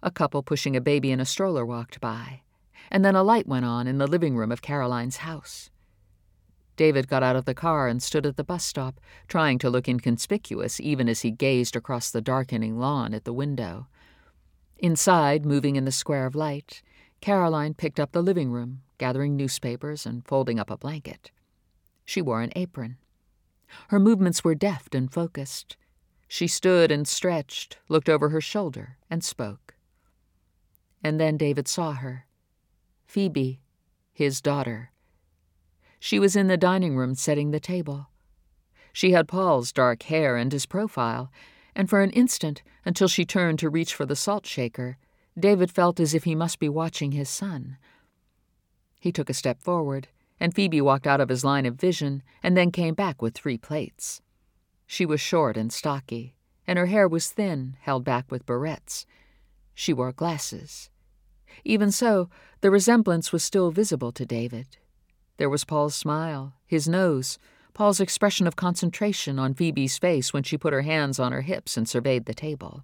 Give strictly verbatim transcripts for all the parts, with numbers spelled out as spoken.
A couple pushing a baby in a stroller walked by, and then a light went on in the living room of Caroline's house. David got out of the car and stood at the bus stop, trying to look inconspicuous even as he gazed across the darkening lawn at the window. Inside, moving in the square of light, Caroline picked up the living room, gathering newspapers and folding up a blanket. She wore an apron. Her movements were deft and focused. She stood and stretched, looked over her shoulder, and spoke. And then David saw her. Phoebe, his daughter. She was in the dining room setting the table. She had Paul's dark hair and his profile, and for an instant, until she turned to reach for the salt shaker, David felt as if he must be watching his son. He took a step forward, and Phoebe walked out of his line of vision and then came back with three plates. She was short and stocky, and her hair was thin, held back with barrettes. She wore glasses. Even so, the resemblance was still visible to David. There was Paul's smile, his nose, Paul's expression of concentration on Phoebe's face when she put her hands on her hips and surveyed the table.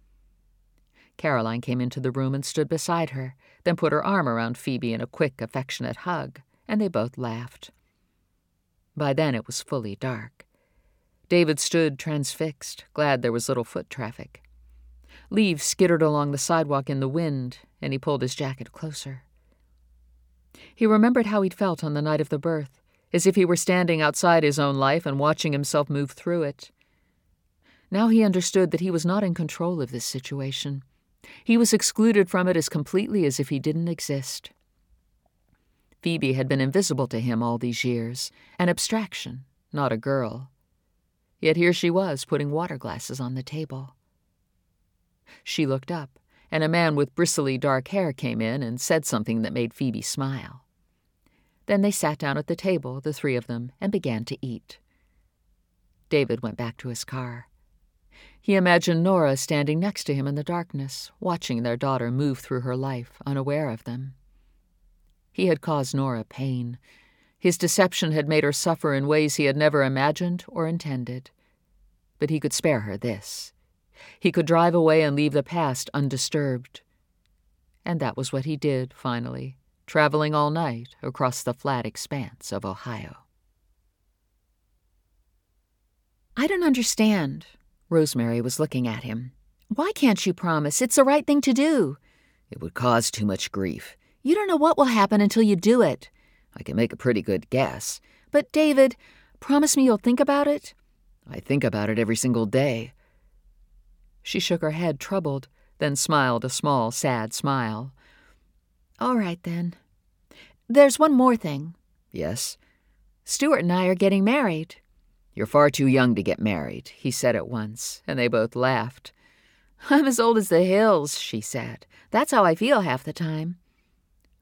Caroline came into the room and stood beside her, then put her arm around Phoebe in a quick, affectionate hug, and they both laughed. By then it was fully dark. David stood transfixed, glad there was little foot traffic. Leaves skittered along the sidewalk in the wind, and he pulled his jacket closer. He remembered how he'd felt on the night of the birth, as if he were standing outside his own life and watching himself move through it. Now he understood that he was not in control of this situation. He was excluded from it as completely as if he didn't exist. Phoebe had been invisible to him all these years, an abstraction, not a girl. Yet here she was, putting water glasses on the table. She looked up, and a man with bristly dark hair came in and said something that made Phoebe smile. Then they sat down at the table, the three of them, and began to eat. David went back to his car. He imagined Nora standing next to him in the darkness, watching their daughter move through her life, unaware of them. He had caused Nora pain. His deception had made her suffer in ways he had never imagined or intended. But he could spare her this. He could drive away and leave the past undisturbed. And that was what he did, finally, traveling all night across the flat expanse of Ohio. I don't understand. Rosemary was looking at him. Why can't you promise? It's the right thing to do. It would cause too much grief. You don't know what will happen until you do it. I can make a pretty good guess. But, David, promise me you'll think about it? I think about it every single day. She shook her head, troubled, then smiled a small, sad smile. All right, then. There's one more thing. Yes? Stuart and I are getting married. You're far too young to get married, he said at once, and they both laughed. I'm as old as the hills, she said. That's how I feel half the time.